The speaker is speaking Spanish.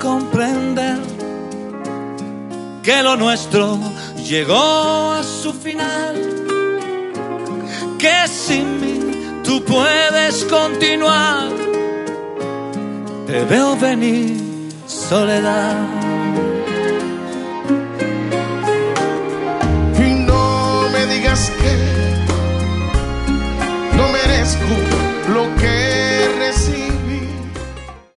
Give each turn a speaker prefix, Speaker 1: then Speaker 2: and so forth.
Speaker 1: comprender que lo nuestro llegó a su final, que sin mí tú puedes continuar. Te veo venir, soledad.